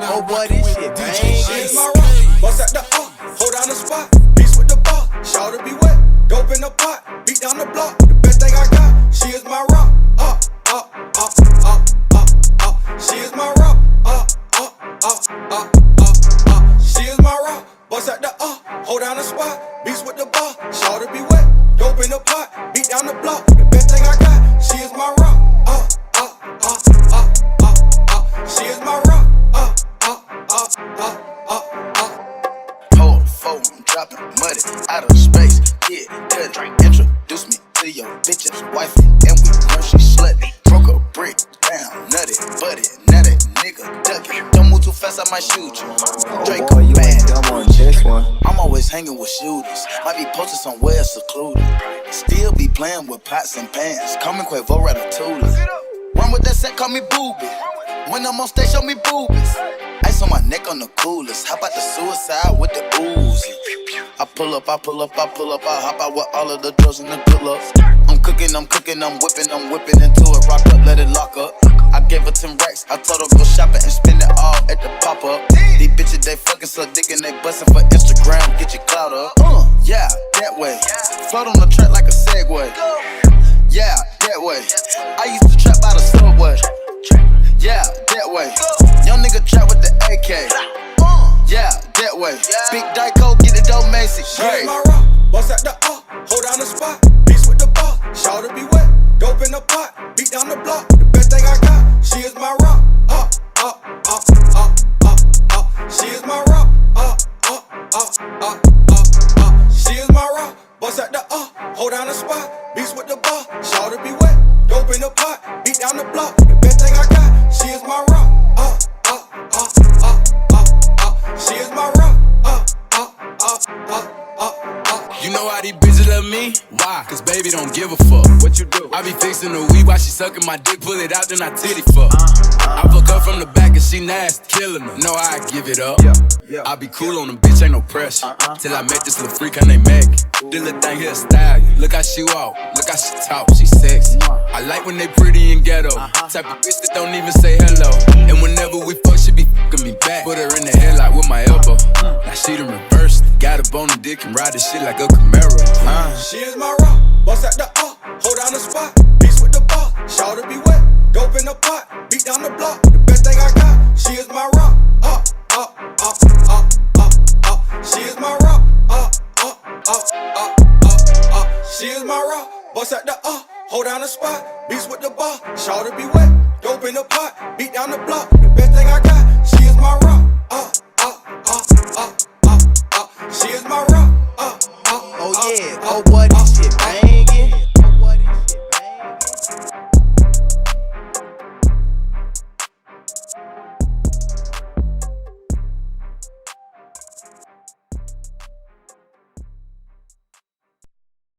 Oh boy, this shit bang. She is my rock, bust at the hold down the spot. Beast with the bar, shout to be wet. Dope in the pot, beat down the block. The best thing I got, she is my rock. She is my rock. She is my rock, bust at the hold down the spot. Beast with the bar, shout to be wet. Dope in the pot, beat down the block. The best thing I got, she is my rock. She is my rock. Hold phone, dropping muddy out of space. Yeah, cut drink. Introduce me to your bitch's wife, and we know she slutty. Broke a brick down, nutty, buddy, nutty, nigga, duck it. Don't move too fast, I might shoot you. Drake boy, you band. ain't dumb on this one. I'm always hanging with shooters. Might be posted somewhere secluded. Still be playing with pots and pans. Call me Quavo Ratatouille. Run with that set, call me Booby. When I'm on stage, show me boobies. Ice on my neck on the coolest. How about the suicide with the Uzi? I pull up, I hop out with all of the drugs and the good luck. I'm cooking, I'm whipping into it. Rock up, let it lock up. I gave her 10 racks, I told her go shopping and spend it all at the pop-up. These bitches, they fucking suck dick and they bustin' for Instagram, get your clout up. Yeah, that way. Float on the track like a Segway. Yeah, that way. I used to trap by the subway. Yeah, that way. Young nigga trap with the AK. Yeah, that way. Big Dyko, get the dope Macy. She is my rock, bust at the hold down the spot. Beast with the bar, shout to be wet. Dope in the pot, beat down the block. The best thing I got, she is my rock. She is my rock. She is my rock, bust at the hold down the spot. Beast with the bar, shout to be wet. Dope in the pot, beat down the block. The best thing I got, she is my rock. She is my rock. You know how these bitches love me? Why? Cause baby don't give a fuck. What you do? I be fixing the weed while she sucking my dick, pull it out, then I titty fuck. I fuck her from the back and she nasty, killing her. Know I give it up. I be cool on them, bitch, ain't no pressure. Till I met this little freak, her name Meg. This little thing here style. Look how she walk, look how she talk, she sexy. I like when they pretty and ghetto. Type of bitch that don't even say hello. And whenever we fuck, she be fucking me back. Put her in the headlock with my elbow. Now she done reversed. Got a bone and dick and ride this shit like a Camaro. She is my rock, bust at the hold down the spot. Beast with the bar, shout to be wet. Dope in the pot, beat down the block. The best thing I got, she is my rock. She is my rock. She is my rock, bust at the hold down the spot. Beast with the bar, shout to be wet. Dope in the pot, beat down the block.